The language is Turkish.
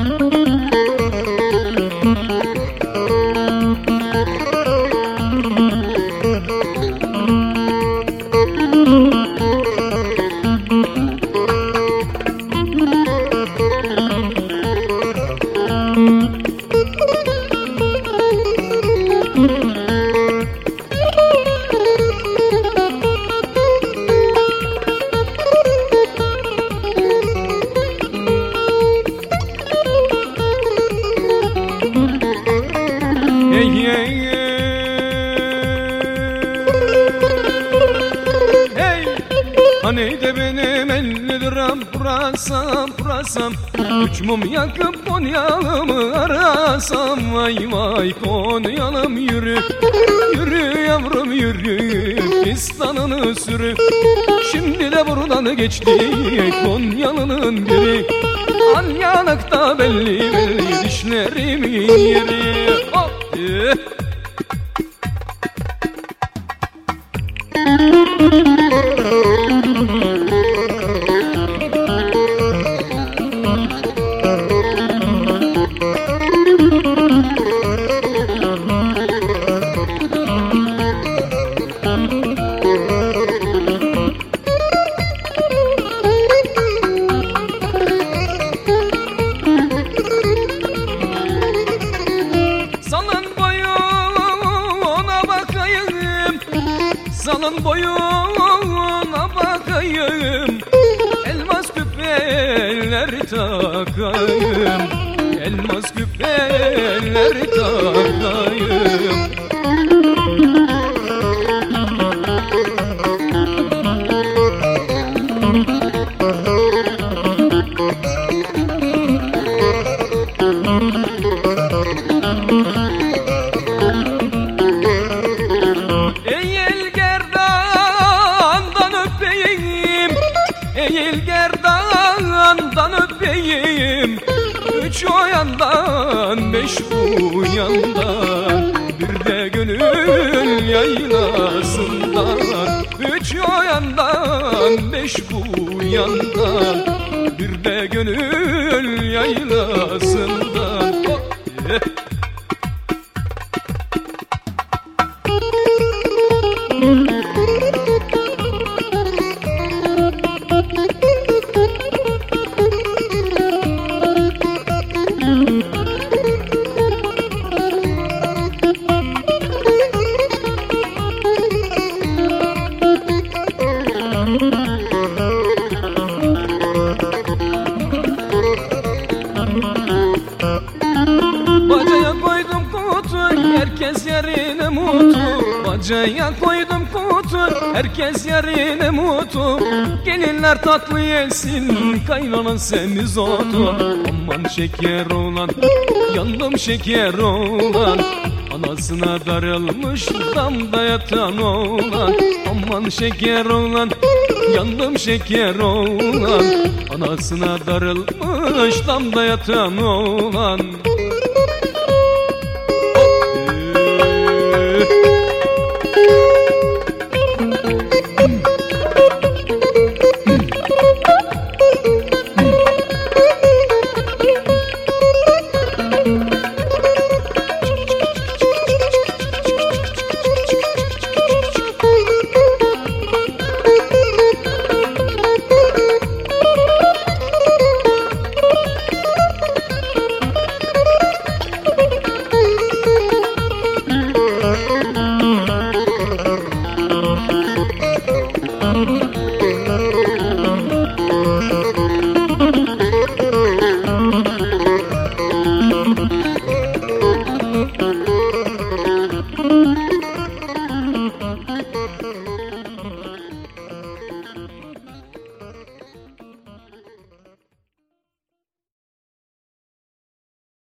Hani de benim 50 liram pırasam üç mum yakıp Konyalımı arasam. Vay vay Konyalım yürü, yürü yavrum yürü, fistanını sürü. Şimdi de buradan geçti Konyalı'nın biri. Alyanıkta belli belli dişlerimin yeri. Hop! Salın boyuna bakayım, elmas küpeler takayım, elmas küpeler takayım. Eğil gerdandan öpeyim, üç o yandan beş bu yandan, bir de gönül yaylasından. Üç o yandan beş bu yandan, bir de gönül yaylasından. Bacaya koydum kutu, herkes yerine mutlu. Bacaya koydum kutu, herkes yerine mutlu. Gelinler tatlı yesin, kaynanan semizotu. Aman şeker olan, yandım şeker olan, anasına darılmış damda yatan oğlan. Aman şeker olan, yandım şeker olan, anasına darılmış damda yatan oğlan. Thank you.